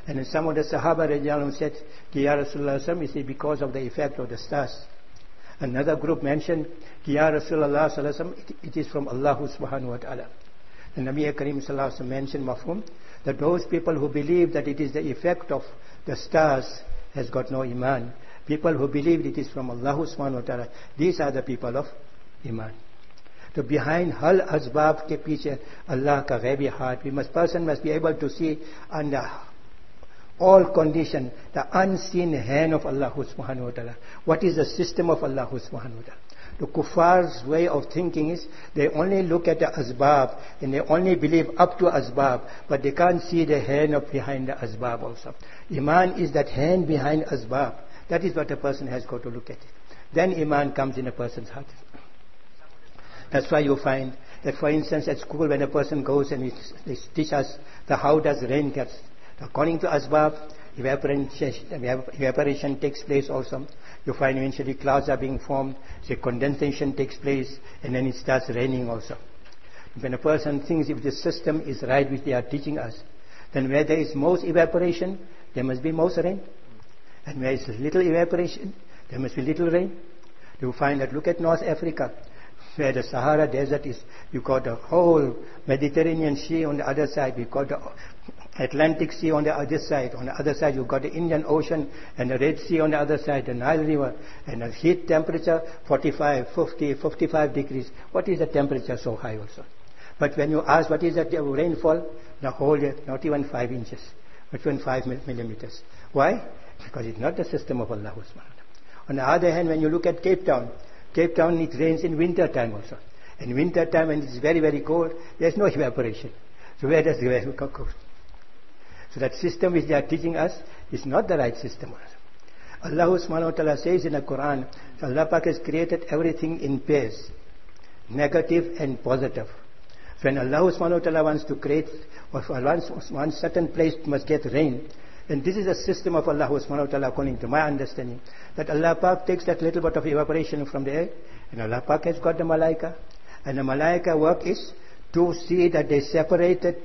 And then some of the Sahaba radiallahu anhu said, Ya Rasulullah, it is because of the effect of the stars. Another group mentioned, Ya Rasulullah, it is from Allah subhanahu wa ta'ala. And Nabi Karim sallallahu alaihi wasallam mentioned mafhum, that those people who believe that it is the effect of the stars has got no iman. People who believe it is from Allah subhanahu wa ta'ala, these are the people of iman. So behind hal asbab ke piche Allah ka ghaibi heart, person must be able to see under all condition the unseen hand of Allah subhanahu wa ta'ala. What is the system of Allah subhanahu wa ta'ala? The kuffar's way of thinking is they only look at the asbab and they only believe up to asbab, but they can't see the hand of behind the asbab also. Iman is that hand behind asbab. That is what a person has got to look at it. Then iman comes in a person's heart. That's why you find that, for instance, at school when a person goes and they teach us how does rain get. According to asbab, evaporation takes place also. You find eventually clouds are being formed, so condensation takes place, and then it starts raining also. When a person thinks if the system is right which they are teaching us, then where there is most evaporation, there must be most rain. And where there is little evaporation, there must be little rain. You find that, look at North Africa, where the Sahara Desert is. You've got the whole Mediterranean Sea on the other side. You've got the Atlantic Sea on the other side. On the other side you've got the Indian Ocean and the Red Sea on the other side, the Nile River. And the heat temperature 45, 50, 55 degrees. What is the temperature so high also? But when you ask what is the rainfall, the whole year, not even 5 inches, but even 5 millimeters. Why? Because it's not the system of Allah. On the other hand, when you look at Cape Town, it rains in winter time also. In winter time when it's very, very cold, there's no evaporation. So where does the rain go? So that system which they are teaching us is not the right system. Allah subhanahu wa ta'ala says in the Quran, Allah Pak has created everything in pairs, negative and positive. So when Allah subhanahu wa ta'ala wants to create, or one certain place must get rain, and this is the system of Allah subhanahu wa ta'ala according to my understanding, that Allah Pak takes that little bit of evaporation from the air, and Allah Pak has got the malaika, and the malaika work is to see that they separated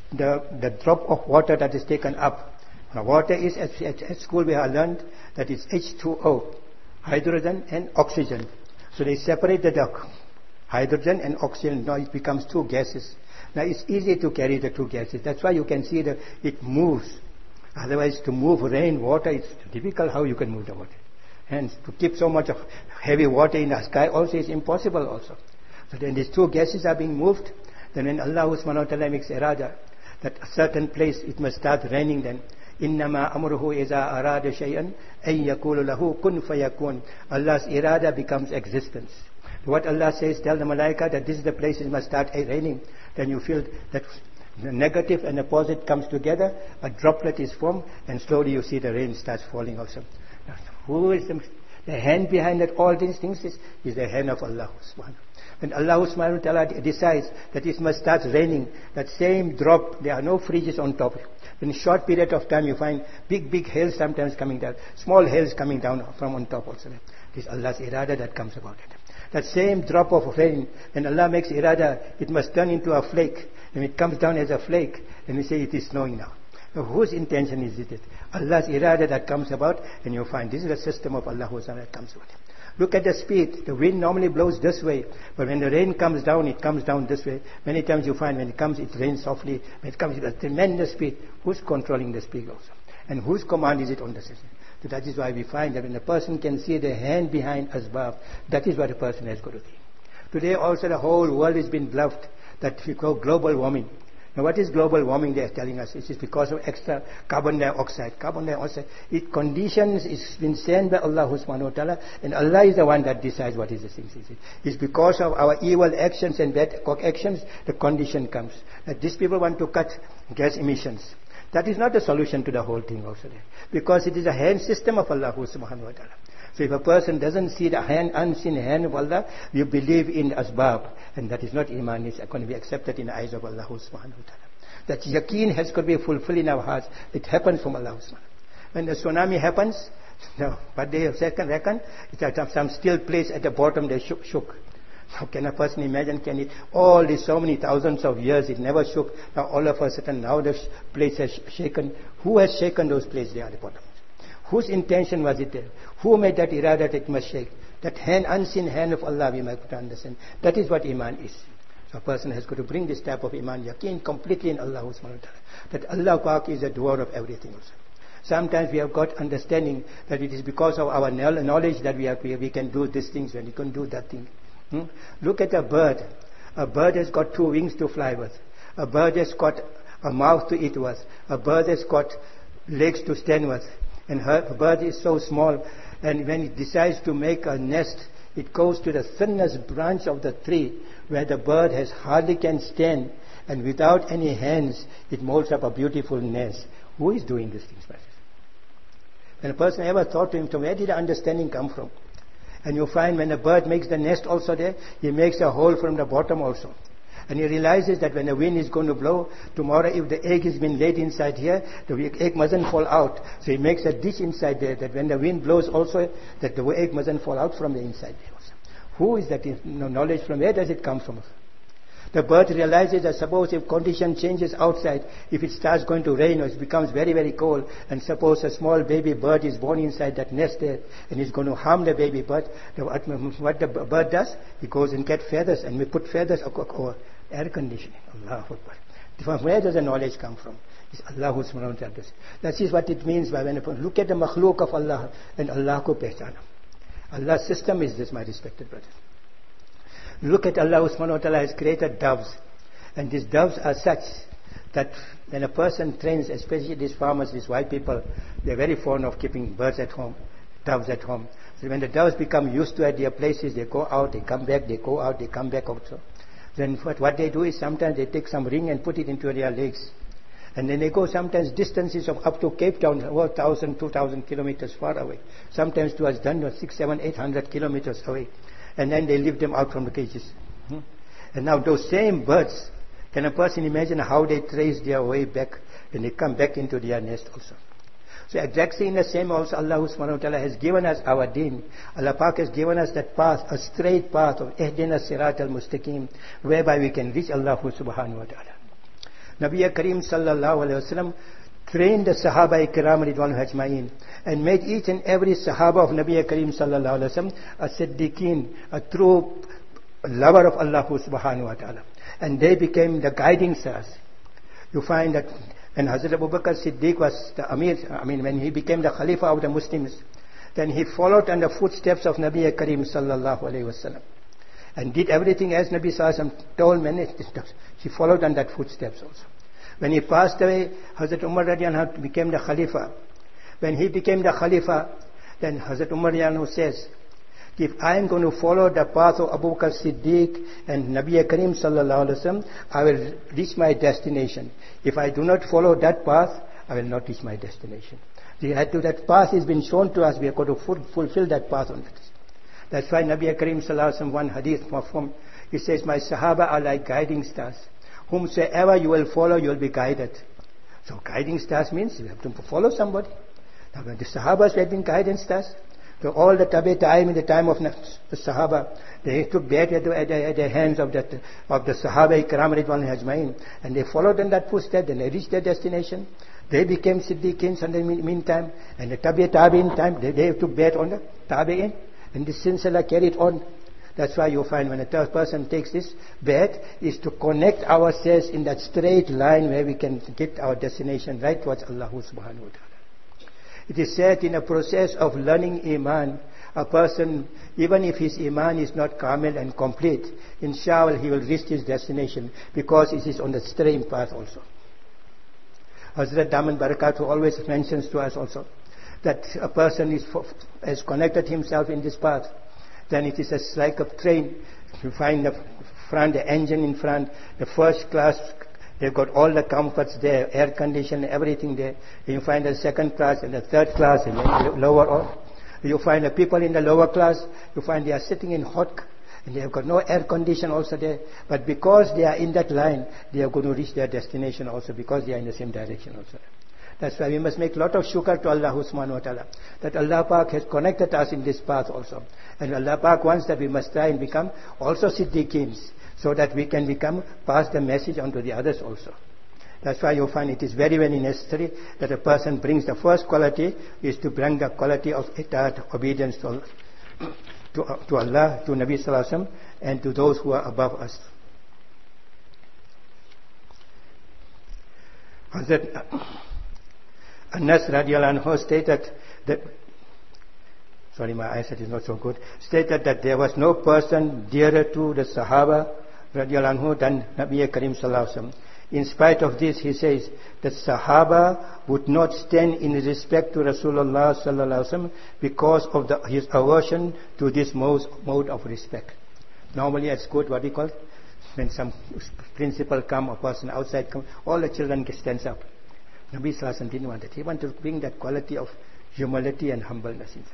the drop of water that is taken up. Now water is, at school we have learned that it's H2O, hydrogen and oxygen. So they separated the hydrogen and oxygen, now it becomes 2 gases. Now it's easy to carry the 2 gases, that's why you can see that it moves. Otherwise, to move rain, water, it's difficult how you can move the water. And to keep so much of heavy water in the sky also is impossible also. So then these 2 gases are being moved. Then when Allah subhanahu wa ta'ala makes irada, that a certain place it must start raining, then إِنَّمَا أَمْرُهُ إِذَا أَرَادَ شَيْئًا أَن يَقُولُ لَهُ كُنْ فَيَكُونُ. Allah's irada becomes existence. What Allah says, tell the malaika that this is the place it must start raining. Then you feel that the negative and the positive comes together, a droplet is formed, and slowly you see the rain starts falling also. Now, who is the hand behind that? All these things is the hand of Allah subhanahu. When Allah subhanahu wa ta'ala decides that it must start raining, that same drop, there are no fridges on top. In a short period of time you find big hail sometimes coming down, small hails coming down from on top also. This is Allah's irada that comes about it. That same drop of rain, when Allah makes irada, it must turn into a flake. When it comes down as a flake, then we say it is snowing now. Now whose intention is it? Allah's irada that comes about, and you find this is the system of Allah that comes about. Look at the speed. The wind normally blows this way, but when the rain comes down, it comes down this way. Many times you find when it comes, it rains softly. When it comes, it has tremendous speed. Who's controlling the speed also? And whose command is it on the system? So that is why we find that when a person can see the hand behind asbab, that is what a person has got to see. Today also the whole world has been bluffed that we call global warming. Now what is global warming they are telling us? It is because of extra carbon dioxide. Carbon dioxide, it conditions, it's been sent by Allah subhanahu wa ta'ala, and Allah is the one that decides what is the thing. It's because of our evil actions and bad actions, the condition comes. That these people want to cut gas emissions. That is not the solution to the whole thing also there. Because it is a hand system of Allah subhanahu wa ta'ala. So if a person doesn't see the unseen hand of Allah, you believe in asbab. And that is not iman, it's going to be accepted in the eyes of Allah subhanahu wa ta'ala. That yaqeen has got to be fulfilled in our hearts. It happens from Allah subhanahu. When the tsunami happens, no, but they have reckon, it's at some still place at the bottom they shook. How can a person imagine, can it, all these so many thousands of years, it never shook. Now all of a sudden, now the place has shaken. Who has shaken those places there at the bottom? Whose intention was it there? Who made that irada that it must shake? That hand, unseen hand of Allah, we might understand. That is what Iman is. So a person has got to bring this type of Iman, yaqeen, completely in Allah subhanahu wa ta'ala. That Allah Pak is the doer of everything also. Sometimes we have got understanding that it is because of our knowledge that we can do these things and we can do that thing. Look at a bird. A bird has got 2 wings to fly with. A bird has got a mouth to eat with. A bird has got legs to stand with. And a bird is so small, and when it decides to make a nest, it goes to the thinnest branch of the tree where the bird has hardly can stand, and without any hands, it molds up a beautiful nest. Who is doing these things? When a person ever thought to him, so where did the understanding come from? And you find when a bird makes the nest also there, he makes a hole from the bottom also. And he realizes that when the wind is going to blow, tomorrow if the egg has been laid inside here, the egg mustn't fall out. So he makes a ditch inside there, that when the wind blows also, that the egg mustn't fall out from the inside there also. Who is that knowledge from? Where does it come from? The bird realizes that suppose if condition changes outside, if it starts going to rain or it becomes very, very cold, and suppose a small baby bird is born inside that nest there, and is going to harm the baby bird, what the bird does, he goes and gets feathers, and we put feathers or air conditioning. Allahu Akbar. From where does the knowledge come from? It's Allah who's around us. That is what it means by when look at the makhluk of Allah, and Allah ko pehchana. Allah's system is this, my respected brothers. Look at Allah subhanahu wa ta'ala has created doves. And these doves are such that when a person trains, especially these farmers, these white people, they're very fond of keeping birds at home, doves at home. So when the doves become used to at their places, they go out, they come back, they go out, they come back also. Then what they do is sometimes they take some ring and put it into their legs. And then they go sometimes distances of up to Cape Town, over 1,000, 2,000 kilometers far away. Sometimes towards Dundee, 600, 700, 800 kilometers away. And then they lift them out from the cages. And now those same birds, can a person imagine how they trace their way back and they come back into their nest also? So exactly in the same also Allah subhanahu wa ta'ala has given us our deen. Allah Pak has given us that path, a straight path of Ihdina Sirat al-Mustaqim, whereby we can reach Allah subhanahu wa ta'ala. Nabi Kareem sallallahu alayhi wa sallam trained the Sahaba Ikram Ridwan Hajma'in and made each and every Sahaba of Nabi Kareem sallallahu alayhi wa sallam a Siddiqeen, a true lover of Allah subhanahu wa ta'ala. And they became the guiding stars. You find that when Hazrat Abu Bakr Siddiq was the Amir, when he became the Khalifa of the Muslims, then he followed in the footsteps of Nabi Kareem sallallahu alayhi wa sallam and did everything as Nabi sallallahu alayhi wa sallam told many steps. He followed on that footsteps also. When he passed away, Hazrat Umar radiallahu anhu became the Khalifa. When he became the Khalifa, then Hazrat Umar radiallahu anhu says, if I am going to follow the path of Abu Bakr Siddiq and Nabi Kareem sallallahu alaihi wasallam, I will reach my destination. If I do not follow that path, I will not reach my destination. That path has been shown to us. We have got to fulfill that path on that. That's why Nabi Kareem sallallahu alaihi wasallam, one hadith from, he says, my Sahaba are like guiding stars. Whomsoever you will follow, you will be guided. So guiding stars means you have to follow somebody. Now when the Sahabas have been guiding stars, so all the Tabi time in the time of the Sahaba, they took that at the hands of the Sahaba Ikram Ridwan Hajma'in, and they followed in that footstep, and they reached their destination. They became Siddiqeens in the meantime, and the Tabi'in time, they took that on the Tabi'in, and the Silsila carried on. That's why you find when a person takes this bet is to connect ourselves in that straight line where we can get our destination right towards Allah subhanahu wa ta'ala. It is said in a process of learning Iman, a person, even if his Iman is not kamil and complete, inshallah he will reach his destination because it is on the straight path also. Hazrat Daman Barakatuh always mentions to us also that a person has connected himself in this path. Then it is like a train. You find the front, the engine in front, the first class, they've got all the comforts there, air conditioning, everything there. You find the second class and the third class and then lower on. You find the people in the lower class, you find they are sitting in hot, and they have got no air condition also there. But because they are in that line, they are going to reach their destination also because they are in the same direction also. That's why we must make a lot of shukr to Allah subhanahu wa ta'ala, that Allah Pak has connected us in this path also. And Allah Pak wants that we must try and become also Siddiqeens, so that we can pass the message on to the others also. That's why you find it is very, very necessary that a person brings the first quality is to bring the quality of itaat, obedience to Allah, to Nabi Sallallahu Alaihi Wasallam, and to those who are above us. Hazrat Anas radiallahu anhu stated that, sorry, my eyesight is not so good, stated that there was no person dearer to the Sahaba radiallahu anhu than Nabi Karim Sallallahu Alaihi Wasallam. In spite of this, he says that Sahaba would not stand in respect to Rasulullah Sallallahu Alaihi Wasallam because of his aversion to this mode of respect. Normally at school, what we call, when some principal come, a person outside come, all the children stands up. Nabi Sallallahu Alaihi Wasallam didn't want it. He wanted to bring that quality of humility and humbleness inside.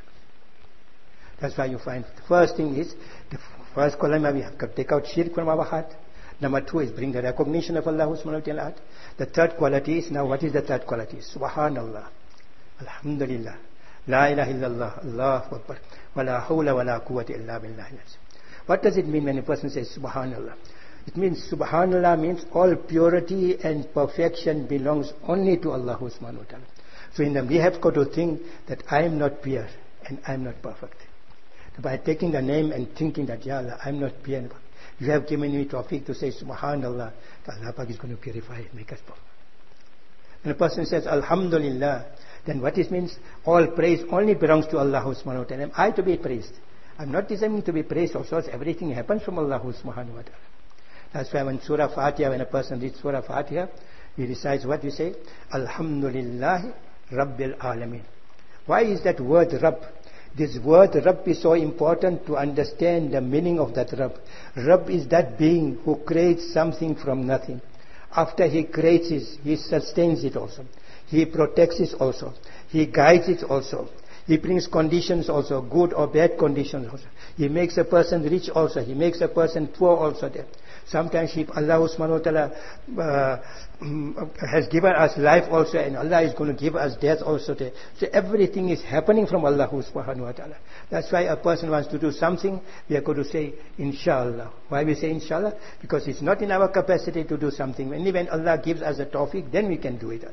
That's why you find the first thing is, the first kalima we have to take out shirk from our heart. Number 2 is bring the recognition of Allah subhanahu wa ta'ala. The third quality is, now what is the third quality? Subhanallah, Alhamdulillah, La ilaha illallah, Allahu Akbar, wa la hawla wa la quwwata illa billah. What does it mean when a person says Subhanallah? It means Subhanallah means all purity and perfection belongs only to Allah subhanahu wa ta'ala. So in them we have got to think that I am not pure and I am not perfect. By taking the name and thinking that, Ya Allah, I am not pure, you have given me tawfiq to say Subhanallah, Allah Pak is going to purify it, make us perfect. When a person says Alhamdulillah, then what it means? All praise only belongs to Allah subhanahu wa ta'ala. Am I to be praised? I'm not deserving to be praised also. Everything happens from Allah subhanahu wa ta'ala. That's why when Surah Fatiha, when a person reads Surah Fatiha, he recites what we say? Alhamdulillah Rabbil Alameen. Why is that word Rabb? This word Rabb is so important to understand the meaning of that Rabb. Rabb is that being who creates something from nothing. After he creates it, he sustains it also. He protects it also. He guides it also. He brings conditions also, good or bad conditions also. He makes a person rich also. He makes a person poor also there. Sometimes if Allah subhanahu wa ta'ala has given us life also, and Allah is going to give us death also there. So everything is happening from Allah subhanahu wa ta'ala. That's why a person wants to do something, we are going to say inshallah. Why we say inshallah? Because it's not in our capacity to do something. Only when Allah gives us a tawfiq, then we can do it.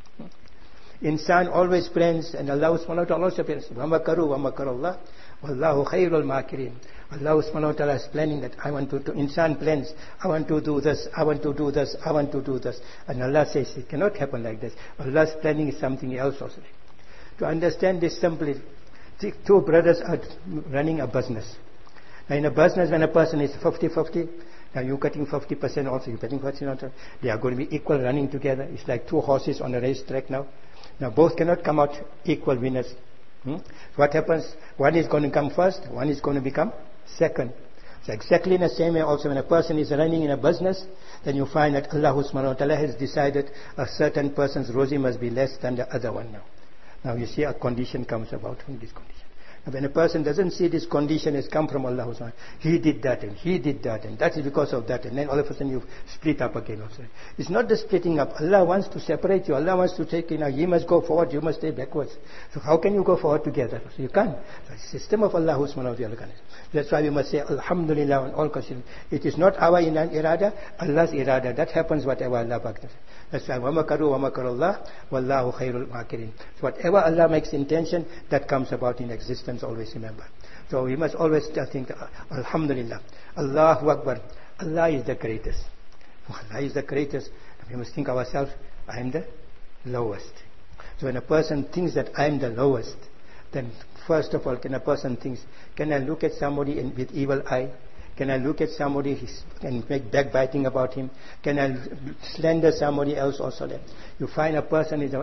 Insan always plans, and Allah subhanahu wa ta'ala also plans. وَمَكَرُوا وَمَكَرَ اللَّهُ وَاللَّهُ خَيْرُ الْمَاكِرِينَ. Allah subhanahu wa ta'ala is planning that I want to do, insan plans, I want to do this, I want to do this, I want to do this. And Allah says it cannot happen like this. Allah's planning is something else also. To understand this simply, two brothers are running a business. Now in a business, when a person is 50-50, now you're getting 50% also, you're getting 50% also, they are going to be equal running together. It's like two horses on a racetrack now. Now both cannot come out equal winners. What happens? One is going to come first, one is going to become second. So exactly in the same way also when a person is running in a business, then you find that Allah subhanahu wa ta'ala has decided a certain person's rosy must be less than the other one now. Now you see a condition comes about from this condition. Now when a person doesn't see this condition has come from Allah subhanahu wa ta'ala, he did that and he did that and that is because of that, and then all of a sudden you split up again also. It's not the splitting up. Allah wants to separate you. Allah wants to take you. Now you must go forward, you must stay backwards. So how can you go forward together? So you can't. So the system of Allah subhanahu wa ta'ala. That's why we must say Alhamdulillah on all conditions. It is not our irada, Allah's irada. That happens whatever Allah does. That's why وَمَكَرُوا وَمَكَرَ اللَّهُ وَاللَّهُ خَيْرُ الْمَاكِرِينَ. So whatever Allah makes intention, that comes about in existence, always remember. So we must always think, Alhamdulillah, Allahu Akbar, Allah is the greatest. Allah is the greatest. We must think ourselves, I am the lowest. So when a person thinks that I am the lowest, then first of all, can a person think, can I look at somebody with evil eye? Can I look at somebody and make backbiting about him? Can I slander somebody else also there? You find a person is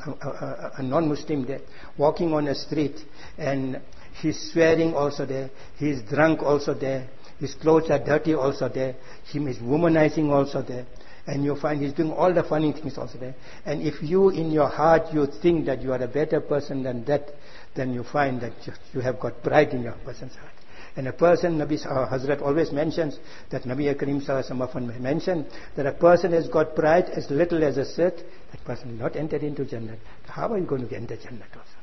a non-Muslim there, walking on a street, and he's swearing also there, he's drunk also there, his clothes are dirty also there, he is womanizing also there, and you find he's doing all the funny things also there. And if you in your heart you think that you are a better person than that, then you find that you have got pride in your person's heart. And a person, Hazrat always mentions, that Nabi Karim Sallallahu Alaihi Wasallam mentioned, that a person has got pride as little as a cert, that person will not enter into Jannah. How are you going to enter Jannah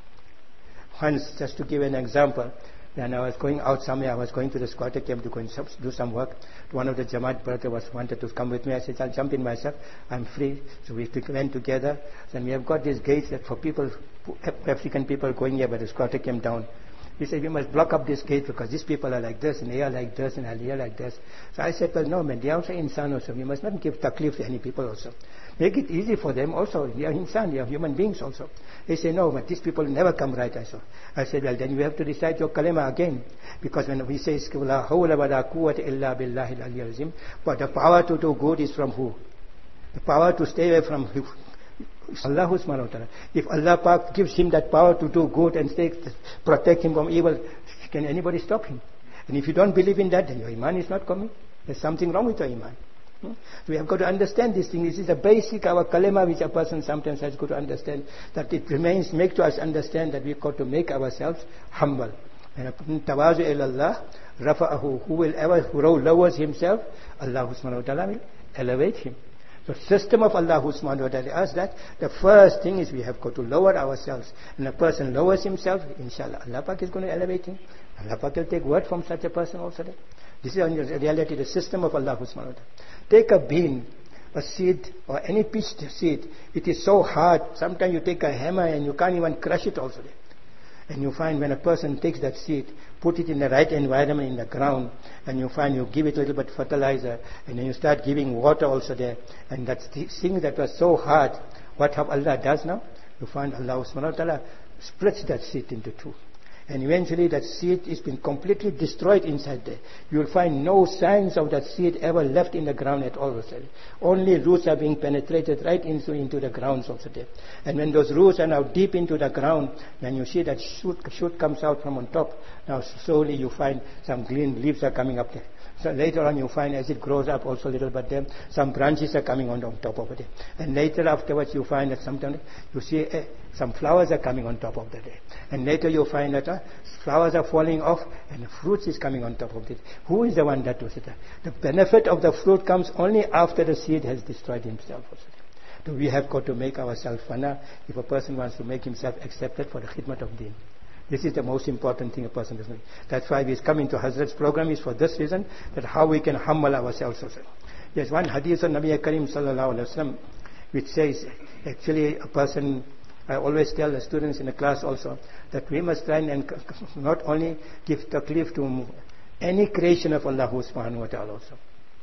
also? Once, just to give an example, when I was going out somewhere, I was going to the squatter camp to go and do some work. One of the Jamaat brothers wanted to come with me. I said, I'll jump in myself. I'm free. So we went together. Then we have got these gates that for people, African people going here by the squatter camp down. He said, we must block up this gate because these people are like this, and they are like this, and they are like this. So I said, well, no, man, they are also insan also. We must not give taklif to any people also. Make it easy for them also. They are insan, they are human beings also. They say, no, but these people never come right. I said, well, then you have to recite your kalima again. Because when we say, la hawla wa la quwwata illa billahi al-aliyyil azim, but the power to do good is from who? The power to stay away from who? Allah subhanahu wa ta'ala. If Allah Pak gives him that power to do good and protect him from evil, can anybody stop him? And if you don't believe in that, then your iman is not coming. There's something wrong with your iman. So we have got to understand this thing. This is a basic, our kalima, which a person sometimes has got to understand, that it remains, make to us understand that we've got to make ourselves humble. And tawazu ilallah, rafa'ahu, who lowers himself, Allah subhanahu wa ta'ala will elevate him. The system of Allah subhanahu wa ta'ala asks that the first thing is we have got to lower ourselves. And a person lowers himself, inshallah, Allah Pak is going to elevate him. Allah Pak will take word from such a person also. This is in reality the system of Allah subhanahu wa ta'ala. Take a bean, a seed, or any pitched seed. It is so hard. Sometimes you take a hammer and you can't even crush it also. And you find when a person takes that seed, put it in the right environment in the ground, and you find you give it a little bit fertilizer, and then you start giving water also there, and that thing that was so hard, what Allah does now? You find Allah subhanahu wa ta'ala splits that seed into two. And eventually that seed is been completely destroyed inside there. You will find no signs of that seed ever left in the ground at all. Only roots are being penetrated right into the ground also there. And when those roots are now deep into the ground, then you see that shoot comes out from on top. Now slowly you find some green leaves are coming up there. So later on you find as it grows up also a little bit there, some branches are coming on top of it. And later afterwards you find that sometimes you see some flowers are coming on top of the day. And later you find that flowers are falling off and the fruits is coming on top of it. Who is the one that does it? The benefit of the fruit comes only after the seed has destroyed himself. So we have got to make ourselves fana if a person wants to make himself accepted for the khidmat of deen. This is the most important thing a person does not. That's why we come into Hazrat's program is for this reason, that how we can humble ourselves also. There's one hadith of Nabi Karim Sallallahu Alaihi Wasallam which says, actually a person, I always tell the students in the class also, that we must try and not only give taklif to any creation of Allah subhanahu wa ta'ala also.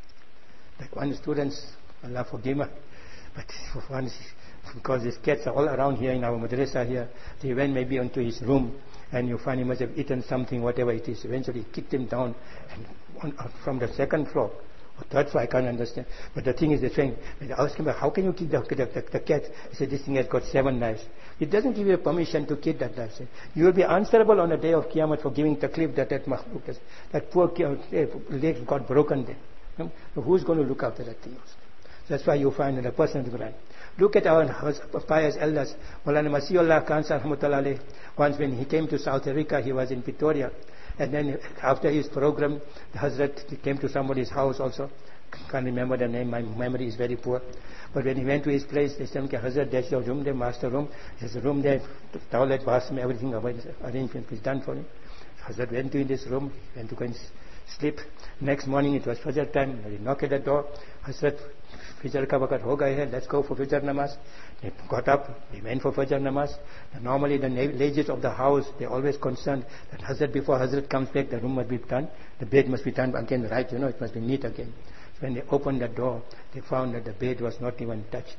Like one student, Allah forgive me, but one, because these cats are all around here in our madrasa here, they went maybe onto his room, and you find he must have eaten something, whatever it is. Eventually kicked him down and from the second floor or third floor, I can't understand. But the thing is, they're saying, when I asked him, how can you kick the cat? He said, this thing has got 7 lives. It doesn't give you permission to kick that life. You will be answerable on the day of Qiyamah for giving taklif that makhluk, that poor legs got broken there. So who's going to look after that thing also? That's why you find that a person is going. Look at our pious elders. Maulana Masihullah Khan Rahmatullah, once when he came to South Africa, he was in Pretoria. And then after his program, the Hazrat came to somebody's house also. Can't remember the name, my memory is very poor. But when he went to his place, they said, Hazrat, there's your room there, master room. There's a room there, toilet, bathroom, everything arrangement is done for him. Hazrat went to this room, went to go and sleep. Next morning it was Fajr time, they knocked at the door. Hazrat, Fajr ka waqt ho gaye hai, let's go for Fajr namaz. They got up, they went for Fajr namaz. And normally the ladies of the house, they're always concerned that Hazrat, before Hazrat comes back, the room must be done, the bed must be done again right, it must be neat again. So when they opened the door, they found that the bed was not even touched.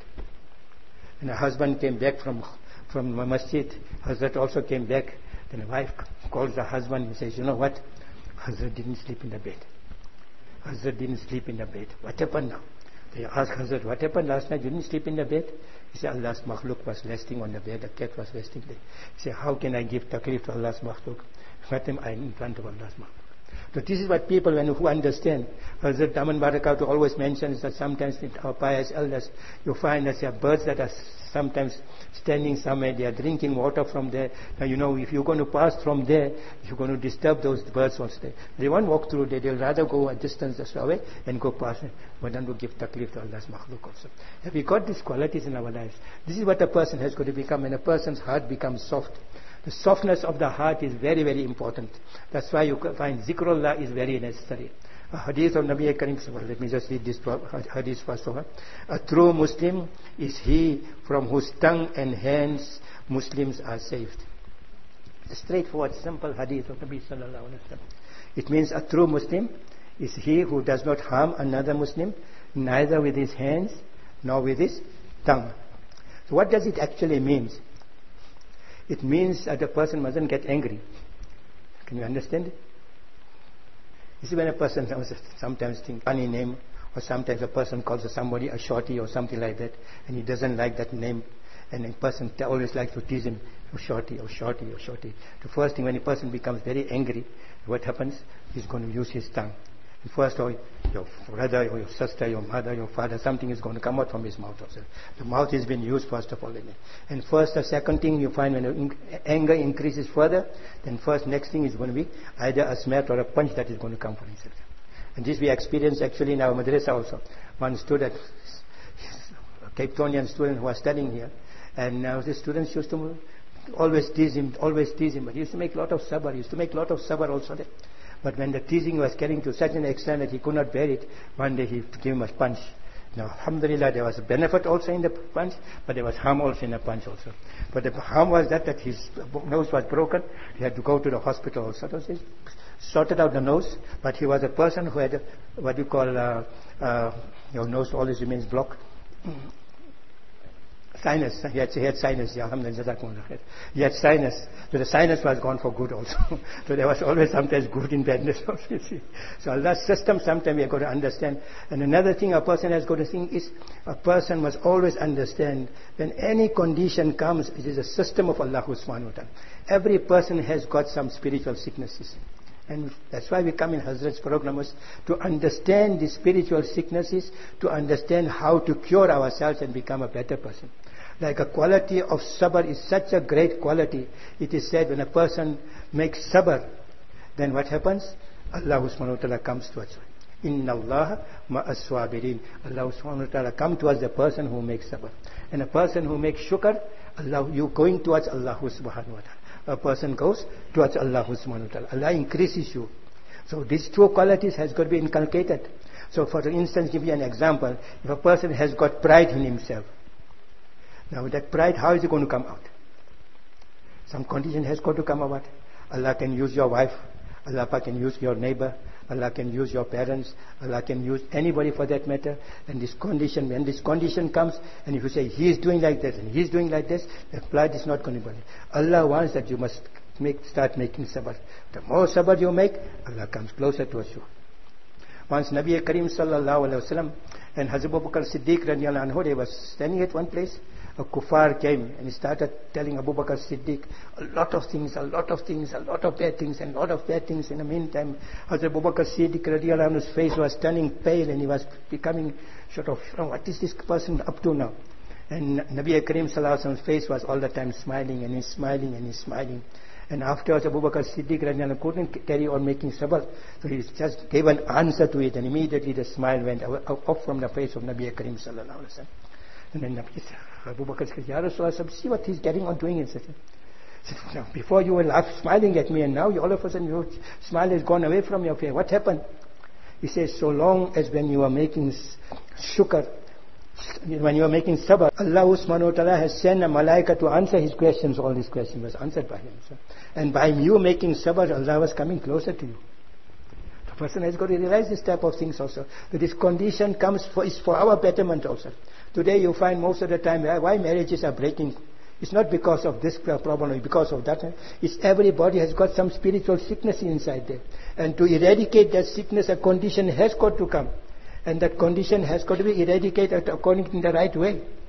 And the husband came back from masjid, Hazrat also came back. Then the wife calls the husband and says, you know what? Hazrat didn't sleep in the bed. Hazrat didn't sleep in the bed. What happened now? They asked Hazrat, what happened last night? You didn't sleep in the bed? He said, Allah's makhluk was resting on the bed. The cat was resting there. He said, how can I give taklif to Allah's makhluk? What am I in front of Allah's makhluk? So this is what people who understand. Hazrat Aman Barakatu always mentions that sometimes with our pious elders, you find that there are birds that are sometimes standing somewhere, they are drinking water from there. Now if you're going to pass from there, you're going to disturb those birds also. They won't walk through there, they'll rather go a distance away and go past it. But then to give taklif to Allah's makhluk also. Have we got these qualities in our lives? This is what a person has got to become. When a person's heart becomes soft, the softness of the heart is very, very important. That's why you find zikrullah is very necessary. A hadith of Nabi Karim, let me just read this hadith first of all. A true Muslim is he from whose tongue and hands Muslims are saved. A straightforward, simple hadith of Nabi Sallallahu Alaihi Wasallam. It means a true Muslim is he who does not harm another Muslim, neither with his hands nor with his tongue. So what does it actually mean? It means that a person mustn't get angry. Can you understand it? You see, when a person sometimes thinks funny name, or sometimes a person calls somebody a shorty or something like that, and he doesn't like that name, and a person always likes to tease him, oh shorty, oh shorty, oh shorty. The first thing, when a person becomes very angry, what happens? He's going to use his tongue. And first, your brother, or your sister, your mother, your father, something is going to come out from his mouth also. The mouth has been used first of all. And first, the second thing you find when anger increases further, then next thing is going to be either a smack or a punch that is going to come from himself. And this we experience actually in our madrasa also. One student, a Cape Townian student who was studying here, and now the students used to always tease him, but he used to make a lot of sabr, also there. But when the teasing was getting to such an extent that he could not bear it, one day he gave him a punch. Now, alhamdulillah, there was a benefit also in the punch, but there was harm also in the punch also. But the harm was that his nose was broken. He had to go to the hospital also. So he sorted out the nose, but he was a person who had what you call your nose always remains blocked. Sinus. He had sinus. He had sinus. So the sinus was gone for good also. So there was always sometimes good in badness also, you see. So Allah's system sometimes we have got to understand. And another thing a person has got to think is, a person must always understand when any condition comes, it is a system of Allah subhanahu wa ta'ala. Every person has got some spiritual sicknesses. And that's why we come in Hazrat's programs, to understand the spiritual sicknesses, to understand how to cure ourselves and become a better person. Like a quality of sabr is such a great quality. It is said when a person makes sabr, then what happens? Allah subhanahu wa ta'ala comes to us. Inna Allah ma'as sabirin. Allah subhanahu wa ta'ala comes towards the person who makes sabr. And a person who makes shukr, you going towards Allah subhanahu wa ta'ala. A person goes towards Allah subhanahu wa ta'ala. Allah increases you. So these two qualities has got to be inculcated. So for instance, give you an example. If a person has got pride in himself, now that pride, how is it going to come out? Some condition has got to come about. Allah can use your wife. Allah can use your neighbor. Allah can use your parents. Allah can use anybody for that matter. And this condition, when this condition comes, and if you say, he is doing like that, and he is doing like this, the pride is not going to be. Allah wants that you must start making sabr. The more sabr you make, Allah comes closer towards you. Once Nabi Karim Sallallahu Alaihi Wasallam and Hazrat Abu Bakr Siddiq radiallahu anhu, they were standing at one place. A kuffar came and he started telling Abu Bakr Siddiq a lot of things, a lot of bad things, and a lot of bad things. In the meantime, Hazrat Abu Bakr Siddiq radiallahu anhu's face was turning pale and he was becoming sort of, what is this person up to now? And Nabi Karim Sallallahu Alaihi Wasallam's face was all the time smiling, and he's smiling and he's smiling. And afterwards Abu Bakr Siddiq radiallahu anhu couldn't carry on making sabr, so he just gave an answer to it, and immediately the smile went off from the face of Nabi Karim Sallallahu Alaihi Wasallam. And then Abu Bakr said, Ya Rasulullah, see what he's getting on doing it. Now, before you were smiling at me, and now all of a sudden your smile has gone away from your face. What happened? He says, so long as when you are making shukr, when you are making sabr, Allah subhanahu wa ta'ala has sent a malaika to answer his questions. All these questions was answered by him. So, and by you making sabr, Allah was coming closer to you. The person has got to realize this type of things also. That this condition is for our betterment also. Today you find most of the time why marriages are breaking. It's not because of this problem or because of that. It's everybody has got some spiritual sickness inside there. And to eradicate that sickness, a condition has got to come. And that condition has got to be eradicated according to the right way.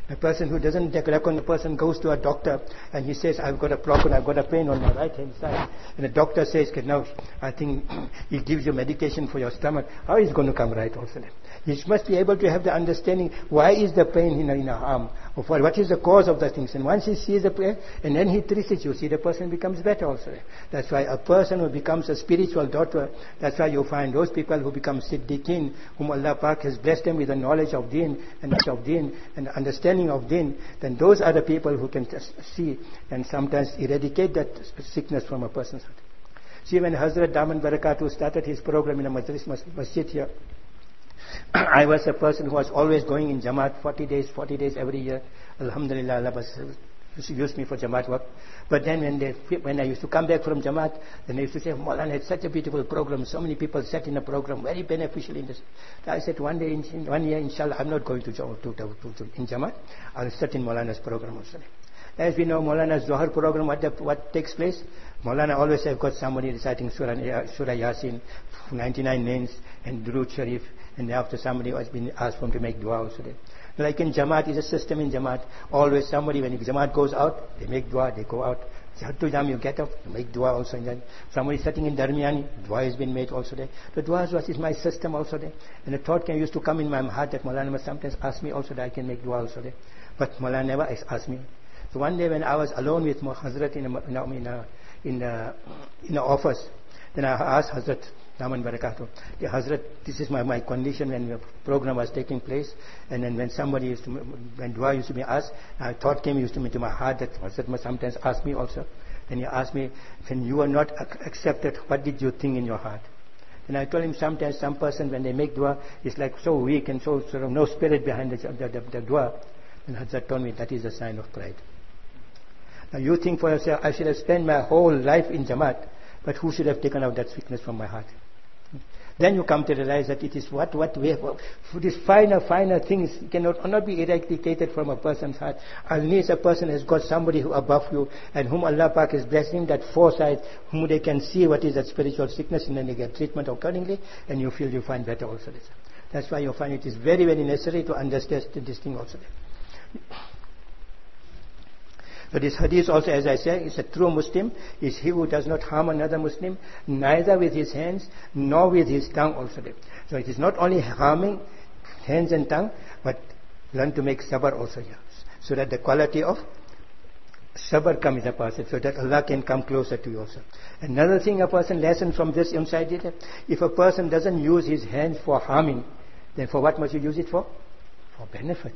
A person who doesn't take reckon, a person goes to a doctor and he says, I've got a problem, I've got a pain on my right hand side. And the doctor says, okay, now I think he gives you medication for your stomach. How is it going to come right also then? He must be able to have the understanding, why is the pain in our arm? Or what is the cause of the things? And once he sees the pain, and then he treats it, you see the person becomes better also. That's why a person who becomes a spiritual doctor, that's why you find those people who become Siddiqeen, whom Allah Pak has blessed them with the knowledge of Deen and understanding of Deen, then those are the people who can see and sometimes eradicate that sickness from a person's heart. See, when Hazrat Daman Barakatuh started his program in a masjid here, I was a person who was always going in Jamaat 40 days every year. Alhamdulillah, Allah used me for Jamaat work. But then when I used to come back from Jamaat, then they used to say, Maulana had such a beautiful program, so many people sat in a program, very beneficial in this. I said, one year, inshallah, I'm not going to in Jamaat. I'll sit in Maulana's program also. As we know, Maulana's Zohar program, what takes place? Maulana always have got somebody reciting Surah Yasin, 99 names, and Durood Sharif, and after somebody has been asked for him to make dua also there. Like in Jamaat, is a system in Jamaat. Always somebody, when Jamaat goes out, they make dua, they go out. Jattu Jam, you get up, you make dua also. And then somebody sitting in Darmiyani, dua has been made also there. The dua is my system also there. And the thought used to come in my heart that Maulana must sometimes ask me also that I can make dua also there. But Maulana never asked me. So one day when I was alone with Hazrat in the office, then I asked Hazrat Daman Barakatuh, Hazrat, this is my condition when the program was taking place, and then when dua used to be asked, thought came used to me to my heart that Hazrat must sometimes ask me also. Then he asked me, when you were not accepted, what did you think in your heart? And I told him sometimes some person when they make dua is like so weak and so sort of no spirit behind the dua. And Hazrat told me that is a sign of pride. Now you think for yourself, I should have spent my whole life in Jamaat, but who should have taken out that sickness from my heart? Then you come to realize that it is what we have, for these finer things cannot be eradicated from a person's heart. Unless a person has got somebody who above you and whom Allah Pak is blessing, that foresight, whom they can see what is that spiritual sickness, and then they get treatment accordingly, and you feel you find better also. That's why you find it is very, very necessary to understand this thing also. So this hadith also, as I said, is a true Muslim, is he who does not harm another Muslim, neither with his hands, nor with his tongue also. So it is not only harming hands and tongue, but learn to make sabr also here. So that the quality of sabr comes in a person, so that Allah can come closer to you also. Another thing a person lessons from this inside it, if a person doesn't use his hands for harming, then for what must you use it for? For benefit.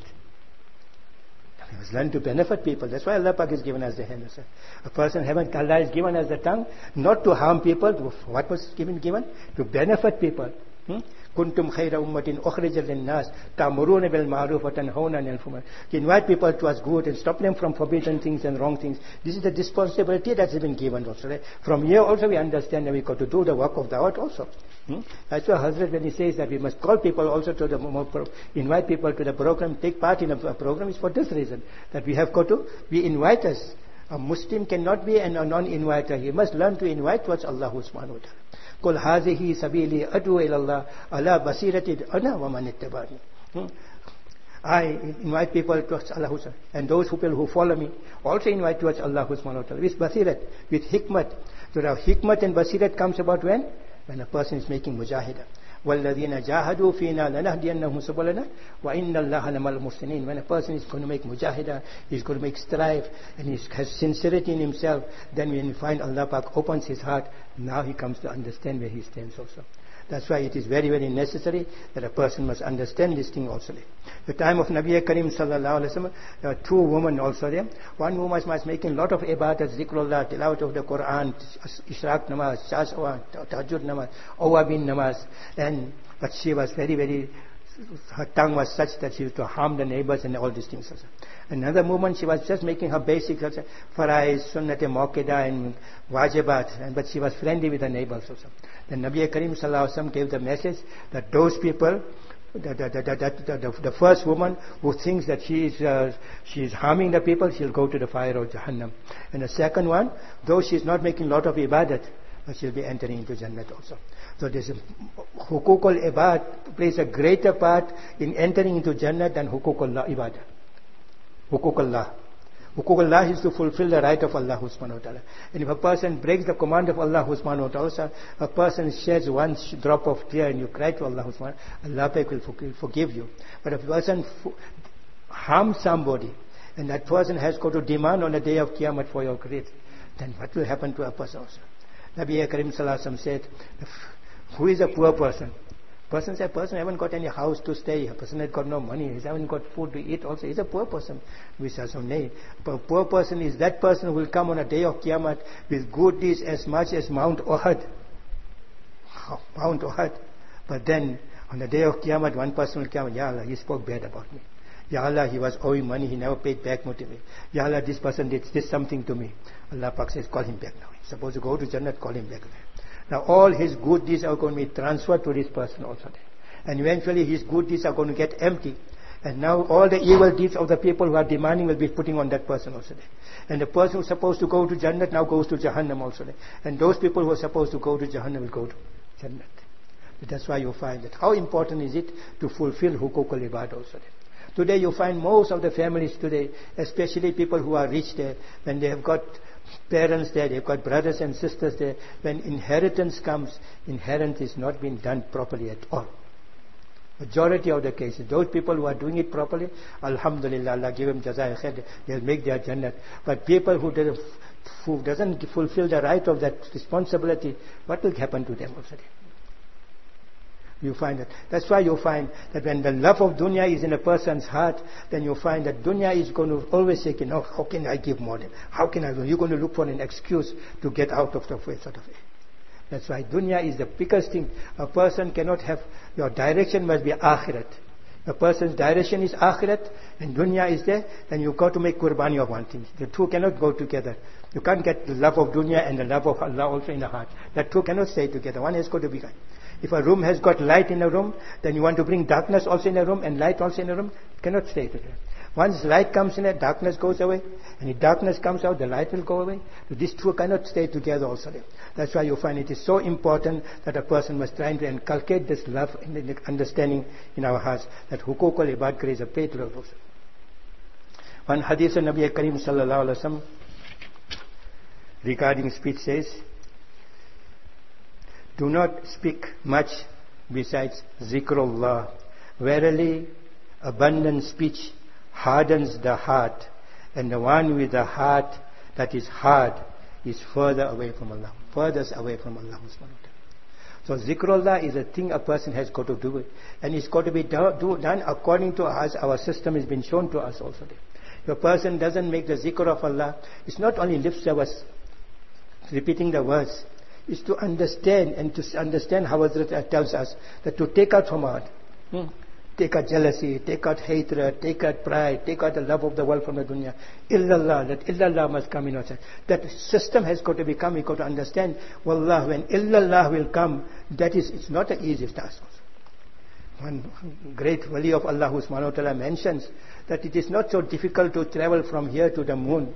We must learn to benefit people. That's why Allah Pak has given us the hand. A person, Allah has given us the tongue, not to harm people. What was given? To benefit people. Kuntum khayra ummatin ukhrijat lin-nas ta'muruna bil ma'ruf wa tanhauna 'anil munkar. To invite people towards good and stop them from forbidden things and wrong things. This is the responsibility that has been given also. Right? From here also we understand that we got to do the work of da'wat also. That's why Hazrat, when he says that we must call people also to invite people to the program, take part in a program, is for this reason, that we have got to be inviters. A Muslim cannot be a non-inviter. He must learn to invite towards Allah subhanahu wa ta'ala. Qul hazihi sabili adu ila Allah ala basirati ana wa man ittabani. I invite people towards Allah and those people who follow me also invite towards Allah subhanahu wa ta'ala. With basirat, with hikmat. So the hikmat and basirat comes about when a person is making mujahida. وَالَّذِينَ جَاهَدُوا فِينَا لَنَهْدِيَنَّهُمْ سُبُلَنَا وَإِنَّ اللَّهَ لَمَعَ الْمُحْسِنِينَ. When a person is going to make mujahida, he's going to make strive, and he has sincerity in himself, then when you find Allah Pak opens his heart, now he comes to understand where he stands also. That's why it is very, very necessary that a person must understand this thing also. The time of Nabi Karim sallallahu alaihi wasallam, there were two women also there. One woman was making a lot of ibadat, zikrullah, tilawat of the Quran, ishraq namaz, shashwa, tahajjud namaz, awabin namaz, but she was very, very, her tongue was such that she used to harm the neighbors and all these things also. Another woman, she was just making her basics, faraiz, sunnat, muakkada and wajibat, but she was friendly with her neighbors also. Then Nabi Karim sallallahu alaihi wasallam gave the message that those people, the first woman who thinks that she is harming the people, she'll go to the fire of Jahannam. And the second one, though she is not making a lot of ibadat, but she'll be entering into Jannat also. So this hukukul ibad plays a greater part in entering into Jannat than hukukul ibadah. Hukuk Allah. Hukuk Allah is to fulfill the right of Allah subhanahu wa ta'ala. And if a person breaks the command of Allah subhanahu wa ta'ala, a person sheds one drop of tear and you cry to Allah subhanahu wa ta'ala, Allah will forgive you. But if a person harms somebody, and that person has got to demand on the day of Qiyamah for your greed, then what will happen to a person also? Nabi Karim Sallallahu Alaihi Wasallam said, who is a poor person? Person said, person haven't got any house to stay. A person has got no money. He hasn't got food to eat also. He's a poor person. We say, so nay. But a poor person is that person who will come on a day of Qiyamah with good deeds as much as Mount Uhud. Mount Uhud. But then, on the day of Qiyamah, one person will come, Ya Allah, he spoke bad about me. Ya Allah, he was owing money, he never paid back more to me. Ya Allah, this person did something to me. Allah Pak says, call him back now. He's supposed to go to Jannah, call him back. Now all his good deeds are going to be transferred to this person also. And eventually his good deeds are going to get empty. And now all the evil deeds of the people who are demanding will be putting on that person also. And the person who is supposed to go to Jannah now goes to Jahannam also. And those people who are supposed to go to Jahannam will go to Jannah. That's why you find that. How important is it to fulfill hukuk al-ibad also. Today you find most of the families today, especially people who are rich there, when they have got parents there, they've got brothers and sisters there, when inheritance comes, inheritance is not being done properly at all. Majority of the cases, those people who are doing it properly, Alhamdulillah, Allah give them jazaa khair, they'll make their Jannat. But people who doesn't fulfill the right of that responsibility, what will happen to them also? You find that. That's why you find that when the love of dunya is in a person's heart, then you find that dunya is going to always say, no, how can I give more than? How can I? You're going to look for an excuse to get out of the way, sort of way. That's why dunya is the biggest thing. A person cannot have, your direction must be akhirat. A person's direction is akhirat and dunya is there, then you've got to make qurbani of one thing. The two cannot go together. You can't get the love of dunya and the love of Allah also in the heart. The two cannot stay together. One has got to be gone. If a room has got light in a room, then you want to bring darkness also in a room and light also in a room. It cannot stay together. Once light comes in it, darkness goes away. And if darkness comes out, the light will go away. So these two cannot stay together also. That's why you find it is so important that a person must try to inculcate this love and the understanding in our hearts that hukuk al-ibad creates a great love also. One hadith of Nabi Karim Sallallahu Alaihi Wasallam regarding speech says, do not speak much besides zikrullah. Verily, abundant speech hardens the heart, and the one with the heart that is hard is further away from Allah, furthest away from Allah. So zikrullah is a thing a person has got to do, and it's got to be done according to us. Our system has been shown to us also. If a person doesn't make the zikr of Allah, it's not only lip service, repeating the words, is to understand, and to understand how Hazrat tells us that to take out from heart, take out jealousy, take out hatred, take out pride, take out the love of the world from the dunya. Illallah, that illallah must come in our side. That system has got to become, we got to understand, wallah, when illallah will come, that is, it's not the easiest task. One great wali of Allah subhanahu wa ta'ala mentions that it is not so difficult to travel from here to the moon.